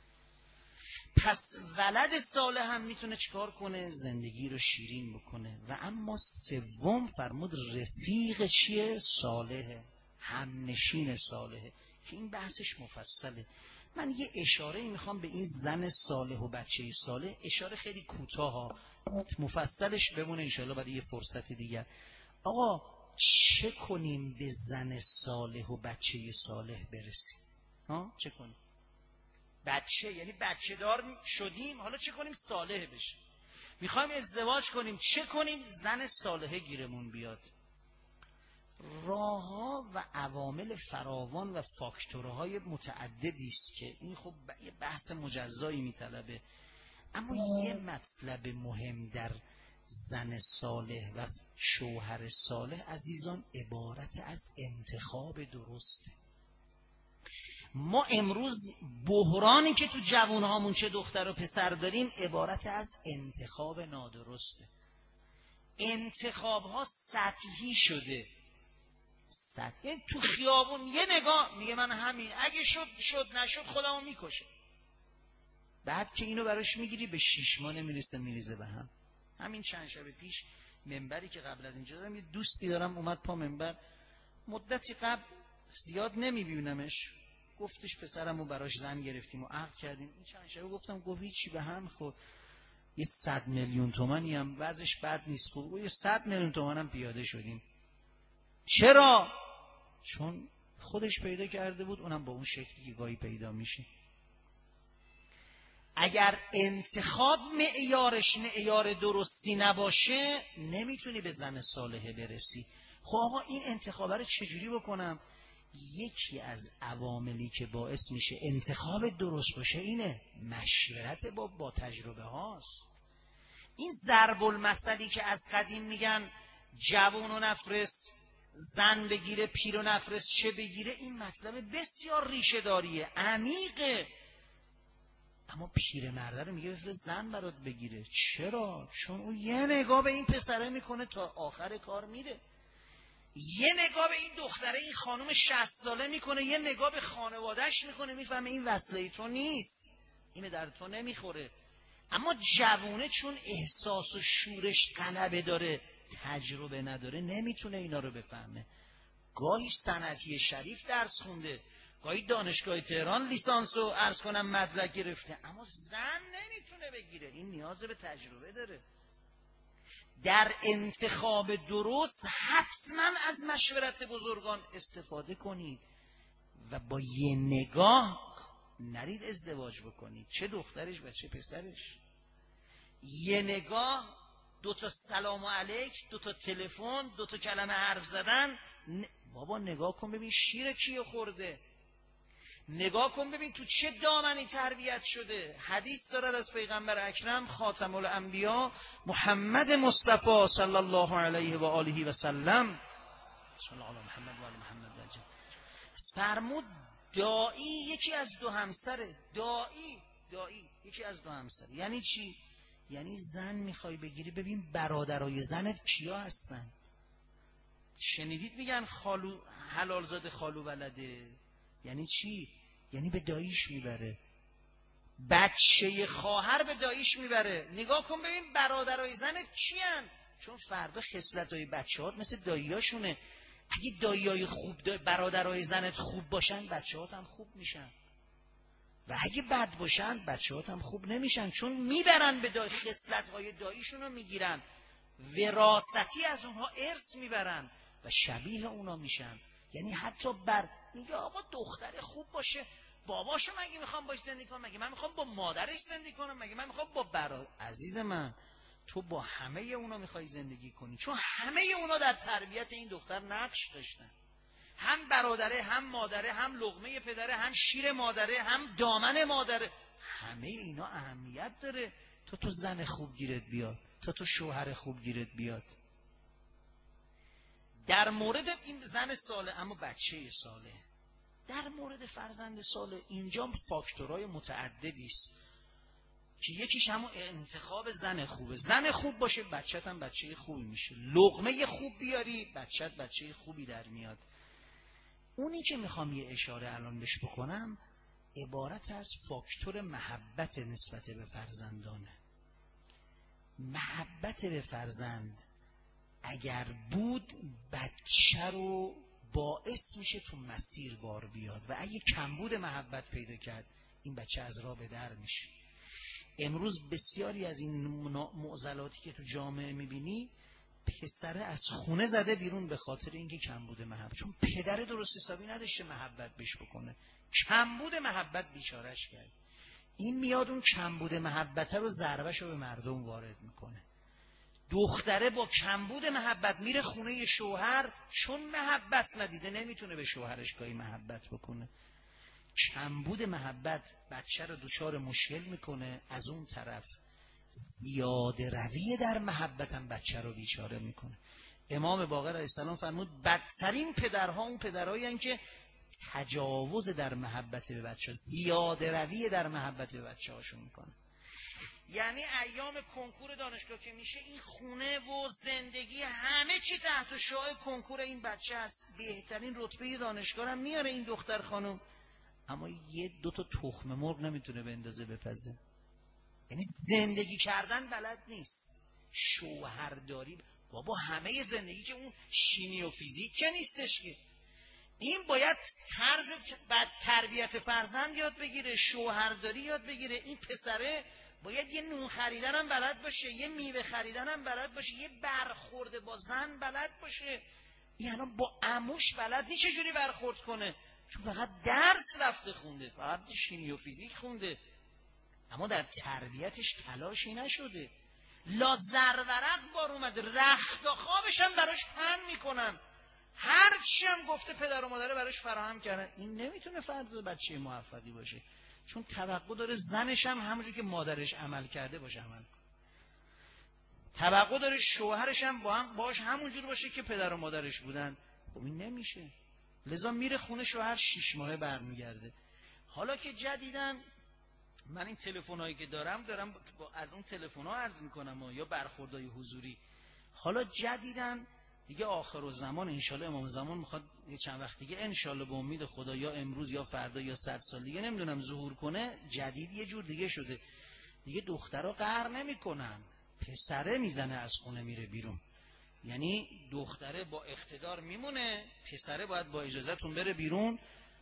پس ولد صالح هم میتونه چیکار کنه؟ زندگی رو شیرین بکنه. و اما سوم فرمود رفیق چیه؟ صالحه، همنشین صالحه، که این بحثش مفصله. من یه اشاره میخوام به این زن صالح و بچه صالح، اشاره خیلی کوتاه ها، مفصلش بمونه انشاءالله برای یه فرصت دیگر. آقا چه کنیم به زن صالح و بچه صالح برسیم؟ چه کنیم؟ بچه یعنی بچه دار شدیم، حالا چه کنیم صالح بشیم؟ میخوایم ازدواج کنیم، چه کنیم زن صالحه گیرمون بیاد؟ راه‌ها و عوامل فراوان و فاکتورهای متعددی است که این خب یه بحث مجزایی میطلبه. اما یه مطلب مهم در زن صالح و شوهر صالح عزیزان عبارت از انتخاب درسته. ما امروز بحرانی که تو جوانهامون چه دختر و پسر داریم عبارت از انتخاب نادرسته. انتخاب‌ها سطحی شده. سطحی تو خیابون یه نگاه میگه من همین، اگه شد نشد خودمو میکشه. بعد که اینو براش میگیری به 6 ماه نمیرسه، میریزه به هم. همین چند شب پیش منبری که قبل از اینجا دارم، یه دوستی دارم اومد پا منبر، مدتی قبل زیاد نمیبینمش، گفتش پسرمو براش زن گرفتیم و عقد کردیم. این چند شب گفتم گفت هیچی به هم خود، یه 100 میلیون تومانی هم وضعش بد نیست، خوب یه 100 میلیون تومان هم پیاده شدیم. چرا؟ چون خودش پیدا کرده بود، اونم با اون شکلی که گاهی پیدا میشه. اگر انتخاب معیارش معیار درستی نباشه نمیتونی به زن صالحه برسی. خب آقا این انتخاب رو چجوری بکنم؟ یکی از عواملی که باعث میشه انتخاب درست باشه اینه مشورت با تجربه هاست. این ضرب المثلی که از قدیم میگن جوون و نفرست، زن بگیره پیر و نفرست چه بگیره، این مطلب بسیار ریشه داریه، عمیقه. اما پیر مرده رو میگه بفرست زن برات بگیره. چرا؟ چون او یه نگاه به این پسره میکنه تا آخر کار میره، یه نگاه به این دختره، این خانم 60 ساله میکنه، یه نگاه به خانوادهش میکنه، میفهمه این وصله تو نیست، این در تو نمیخوره. اما جوونه چون احساس و شورش غلبه داره، تجربه نداره، نمیتونه اینا رو بفهمه. گاهی صنعتی شریف درس خونده، گاهی دانشگاه تهران لیسانس و عرض کنم مدرک گرفته، اما زن نمیتونه بگیره. این نیاز به تجربه داره. در انتخاب درست حتما از مشورت بزرگان استفاده کنید و با یه نگاه نرید ازدواج بکنید، چه دخترش و چه پسرش. یه نگاه، 2 تا سلام علیک، 2 تا تلفن، 2 تا کلمه حرف زدن. بابا نگاه کن ببین شیر کیو خورده، نگاه کن ببین تو چه دامنی تربیت شده. حدیث دارد از پیغمبر اکرم خاتم الانبیا محمد مصطفی صلی الله علیه و آله و سلم، صلی الله علی محمد و آل محمد وجه، فرمود داعی یکی از 2 همسره. داعی یکی از 2 همسره. یعنی چی؟ یعنی زن میخوای بگیری ببین برادرای زنت کیا هستن. شنیدید میگن خالو حلالزاده خالو ولده. یعنی چی؟ یعنی به داییش میبره، بچه خواهر به داییش میبره. نگاه کن ببین برادرای زنت کیان، چون فردا خصلتای بچه‌هات مثل داییاشونه. اگه داییای خوب برادرای زنت خوب باشن، بچه‌هات هم خوب میشن، و اگه بد باشن بچه‌هات هم خوب نمیشن، چون میبرن به خصلت‌های داییشون رو میگیرن، وراثتی از اونها ارث میبرن و شبیه اونا میشن. یعنی حتی میگه آقا دختر خوب باشه، باباشو مگه میخوام باش زندگی کنم؟ مگه من میخوام با مادرش زندگی کنم؟ مگه من میخوام با عزیز من تو با همه اونا میخوای زندگی کنی، چون همه اونا در تربیت این دختر نقش داشتن. هم برادره، هم مادره، هم لقمه پدره، هم شیر مادره، هم دامن مادره. همه اینا اهمیت داره تا تو زن خوب گیرت بیاد، تا تو شوهر خوب گیرت بیاد. در مورد این زن صالح اما بچه صالح، در مورد فرزند صالح اینجا فاکتورهای متعددی است که یکیش همون انتخاب زن خوبه. زن خوب باشه بچت هم بچه خوبی میشه، لقمه خوب بیاری بچت بچه خوبی در میاد. اونی که میخوام یه اشاره الان بهش بکنم عبارت از فاکتور محبت نسبت به فرزندانه. محبت به فرزند اگر بود بچه رو باعث میشه تو مسیر بار بیاد، و اگه کمبود محبت پیدا کرد این بچه از راه به در میشه. امروز بسیاری از این معضلاتی که تو جامعه میبینی، پسره از خونه زده بیرون به خاطر اینکه کمبود محبت، چون پدر درست حسابی نداشته محبت بهش بکنه، کمبود محبت بیچارش کرد. این میاد اون کمبود محبت رو ضربه‌شو به مردم وارد میکنه. دختره با کمبود محبت میره خونه شوهر، چون محبت ندیده نمیتونه به شوهرش گاهی محبت بکنه. کمبود محبت بچه رو دچار مشکل میکنه، از اون طرف زیاده روی در محبت هم بچه رو بیچاره میکنه. امام باقر علیه السلام فرمود بدترین پدرها اون پدرهایی هستند که تجاوز در محبت به بچه ها، زیاده روی در محبت به بچه هاشون میکنن. یعنی ایام کنکور دانشگاه که میشه، این خونه و زندگی همه چی تحت شعاع کنکور این بچه است. بهترین رتبه دانشگاه هم میاره این دختر خانم، اما یه دو تا تخم مرغ نمیتونه بندازه بپزه. یعنی زندگی کردن بلد نیست. شوهرداری بابا همه زندگی که اون شیمی و فیزیک که نیستش که. این باید طرز تربیت فرزند یاد بگیره، شوهرداری یاد بگیره. این پسره باید یه نون خریدن هم بلد باشه، یه میوه خریدن هم بلد باشه، یه برخورد با زن بلد باشه. یعنی با عموش بلد نیست چجوری برخورد کنه، چون فقط درس رفته خونده، فقط شیمی و فیزیک خونده، اما در تربیتش تلاشی نشده. لا زرورق بار اومده، رخت و خوابش هم براش پهن میکنن، هر چی هم گفته پدر و مادر براش فراهم کردن. این نمیتونه فرد بچه موفقی باشه، چون توقع داره زنش هم همونجوری که مادرش عمل کرده باشه عمل کنه. توقع داره شوهرش هم باش همونجور باشه که پدر و مادرش بودن. خب این نمیشه. لذا میره خونه شوهر 6 ماهه برمیگرده. حالا که جدیدن من این تلفن‌هایی که دارم از اون تلفن‌ها عرض میکنم یا برخوردهای حضوری. حالا جدیدن دیگه آخر الزمان انشالله امام زمان میخواد یه چند وقت دیگه انشالله به امید خدا یا امروز یا فردا یا 100 سال دیگه نمیدونم ظهور کنه. جدید یه جور دیگه شده، دیگه دخترها قهر نمیکنن، پسره میزنه از خونه میره بیرون. یعنی دختره با اقتدار میمونه، پسره باید با اجازهتون بره بیرون.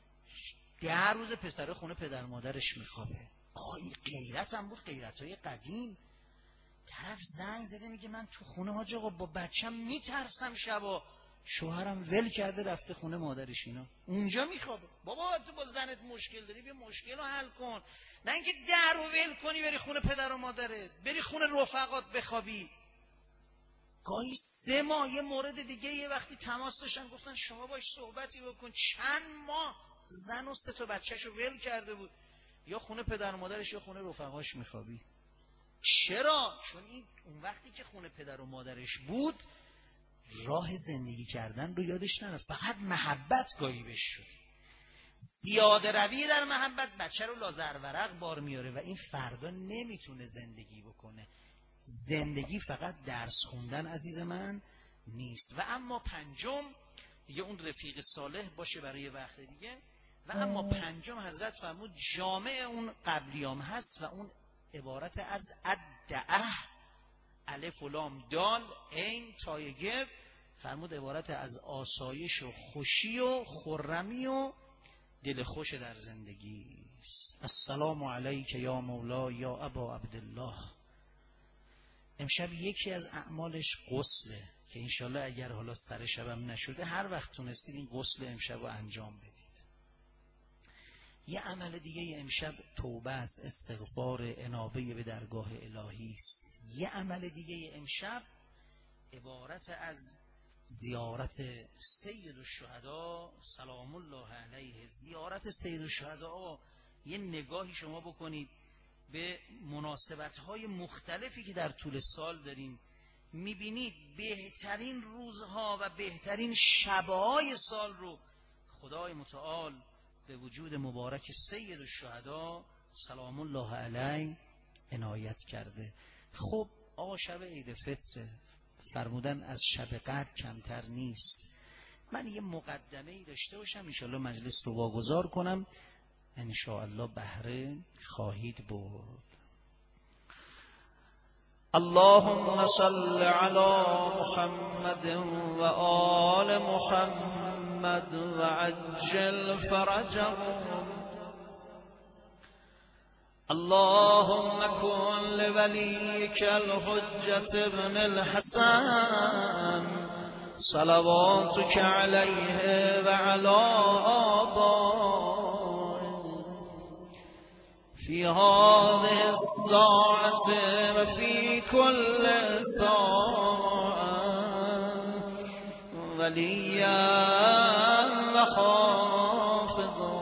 10 روز پسره خونه پدر مادرش میخوابه. این غیرت هم بود، غیرت‌های قدیم. طرف زنگ زده میگه من تو خونه حاج آقا با بچم میترسم شبا، شوهرم ول کرده رفته خونه مادرش، اینا اونجا میخوابه. بابا تو با زنت مشکل داری، بیا مشکل رو حل کن، نه اینکه در رو ول کنی بری خونه پدر و مادرت، بری خونه رفقات بخوابی. گاهی 3 ماه یه مورد دیگه یه وقتی تماس داشتن گفتن شما باش صحبتی بکن، چند ماه زن و 3 تا بچه‌شو ول کرده بود، یا خونه پدر و مادرش یا خونه رفقاش میخوابی. چرا؟ چون این اون وقتی که خونه پدر و مادرش بود راه زندگی کردن رو یادش نرفت، فقط محبت گاهی بهش شد. زیاده روی در محبت بچه رو لازرورق بار میاره و این فردا نمیتونه زندگی بکنه. زندگی فقط درس خوندن عزیز من نیست. و اما 5 دیگه اون رفیق صالح باشه برای وقت دیگه. و اما 5 حضرت فرمود جامع اون قبلیام هست و اون عبارت از ادعه، الف و لام دال عین تای گرد، فرمود عبارت از آسایش و خوشی و خرمی و دل خوش در زندگی است. السلام علیک یا مولا یا ابا عبدالله. امشب یکی از اعمالش غسله که انشالله اگر حالا سر شبم نشده هر وقت تونستید این غسل امشب رو انجام بدید. یه عمل دیگه امشب توبه است، استغفار، انابه به درگاه الهی است. یه عمل دیگه امشب عبارت از زیارت سید الشهدا سلام الله علیه. زیارت سید الشهدا، یه نگاهی شما بکنید به مناسبت‌های مختلفی که در طول سال داریم، می‌بینید بهترین روزها و بهترین شب‌های سال رو خدای متعال به وجود مبارک سید الشهدا سلام الله علیه عنایت کرده. خب آقا شب عید فطر فرمودن از شب قدر کمتر نیست. من یه مقدمه‌ای داشته باشم انشاءالله مجلس رو واگذار کنم، انشاءالله بهره خواهید برد. اللهم صل علی محمد و آل محمد و عجل فرجهم. اللهم كن لوليك الحجة ابن الحسن صلواتك عليه وعلى آبائه في هذه الساعة وفي كل ساعة وليا وحافظا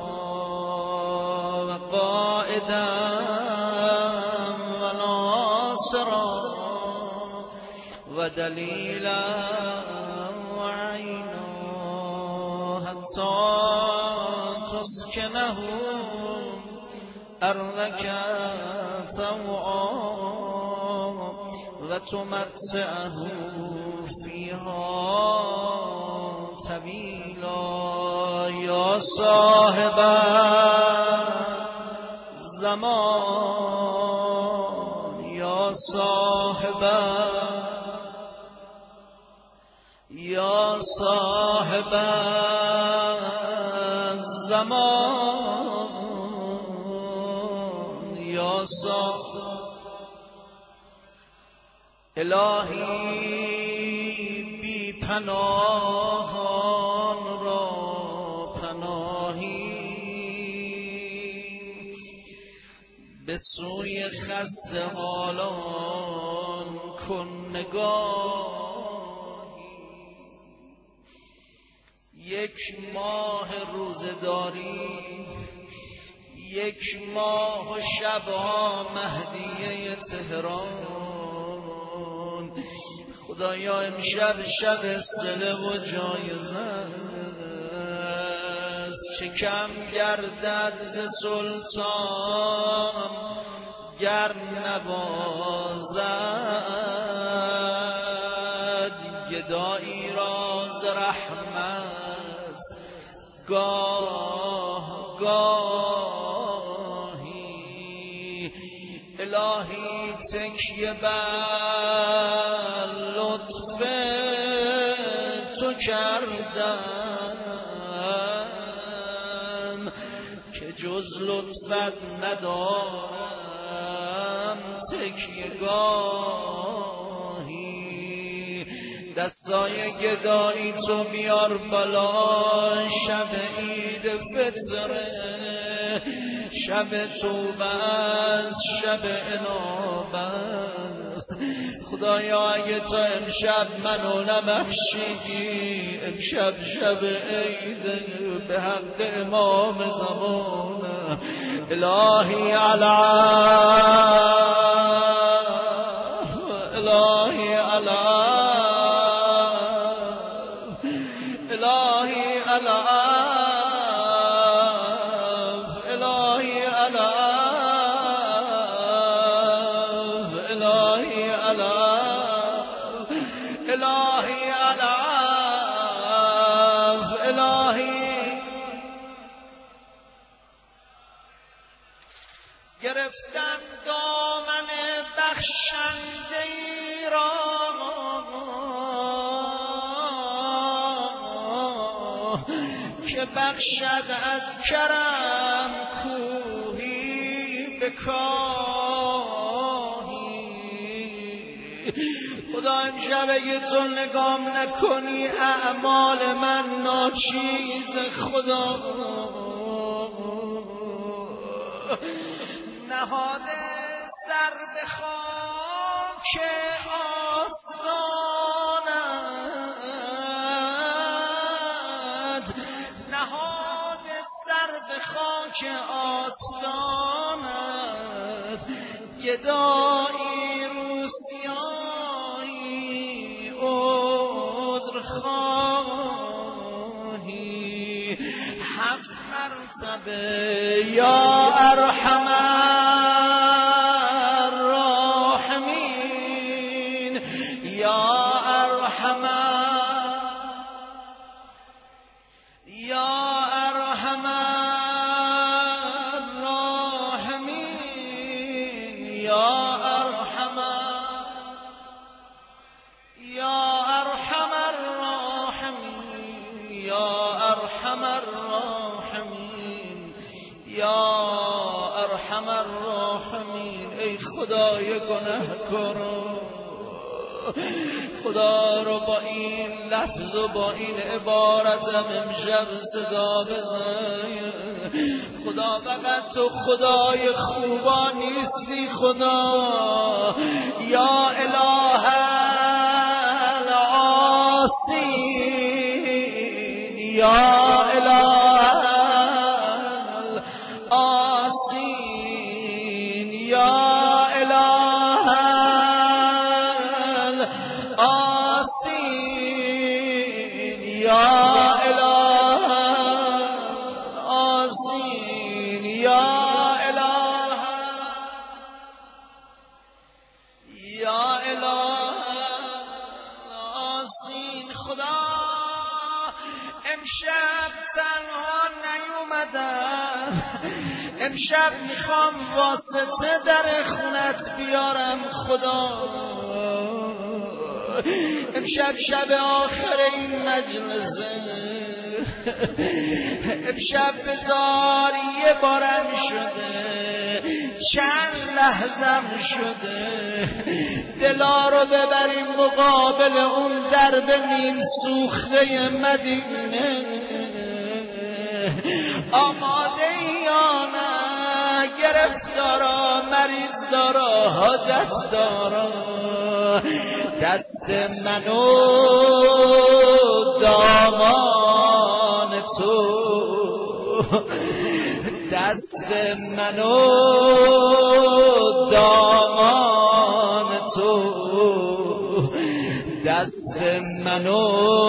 وقائدا وناصرا ودليلا وعينا حتى تسکنهم أرضك طوعا وتمتعه فيها طويلا يا صاحب الزمان يا صاحب الزمان يا صاحب الهی بی پناهان را پناهی به سوی خسته حالان کن نگاهی یک ماه روزداری یک ماه و شبها مهدیه تهران خدایا امشب شب صله و جایزه است چه کم گردد ز سلطان گر نبازد گدایی را ز رحمت گاه گاهی الهی تکیه بر لطف تو کردم که جز لطفت ندارم تکیه گاهی دستای گدایی تو بیار بالا شب عید فطره شب توبه است شب انابه است خدایا اگه تو امشب منو نبخشیدی امشب شب عید به حق امام زمان الهی الهی الهی گرفتم دامن بخشنده ای را که بخشد از کرم کوهی به کاهی خدا امشب اگه تو نگام نکنی اعمال من ناچیز خدا نهاده سر به خاک آستانت نهاده سر به خاک آستانت گدایی روسیایی عذر خواهی 7 مرتبه یا ارحم الراحمین یا ارحم الراحمین یا ارحم الراحمین یا ارحم الراحمین یا ارحم الراحمین ای خدای گناهکاران خدا رو با این لفظ و با این عبارتم امشب صدا بزن خدا فقط تو خدای خوبا نیستی خدا یا اله العاصین یا اله العاصین یا اله العاصین یا اله یا اله آستین خدا امشب تنها نیومدم، امشب میخوام واسطه در خونت بیارم خدا. امشب شب آخر این مجلسه، امشب بذار یه بارم شده، چند لحظم شده، دلا رو ببریم مقابل اون درب نیم سوخته مدینه. آماده یا نه؟ گرفتارا، مریض دارا، حاجت دارا، دست منو دامان تو، دست منو دامان تو، دست منو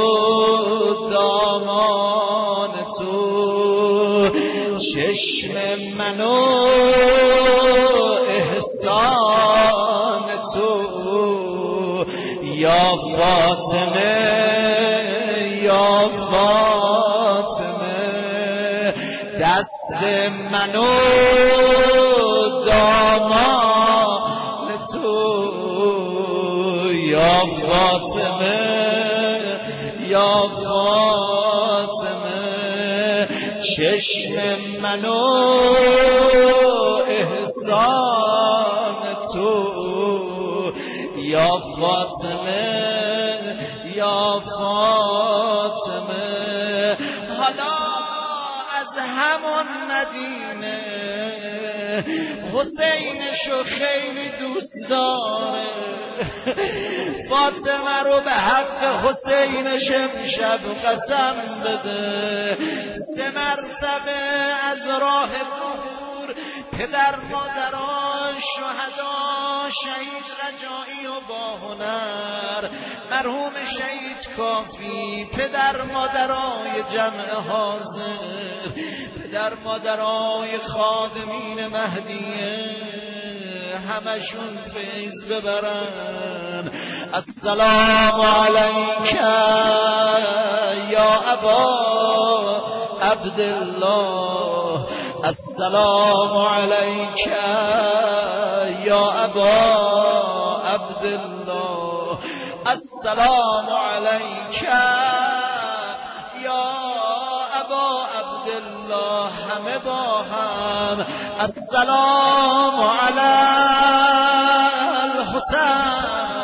دامان تو، چشم منو احسان تو، یا فاطمه یا فاطمه، دست منو دامان تو، یا فاطمه یا فاطمه، چشم منو احسان تو، یا فاطمه یا فاطمه. حالا از همون مدینه حسینشو خیلی دوست داره، فاطمه رو به حق حسینش امشب قسم بده 3 مرتبه از راه دور پدر مادران شهدا، شهید رجایی و باهنر، مرحوم شهید کافی، پدر مادرای جمع حاضر، پدر مادرای خادمین مهدیه، همشون فیض ببرن. السلام علیک یا ابا عبدالله، السلام علیک یا ابا عبدالله، السلام علیک یا ابا عبدالله، همه با هم السلام علی الحسین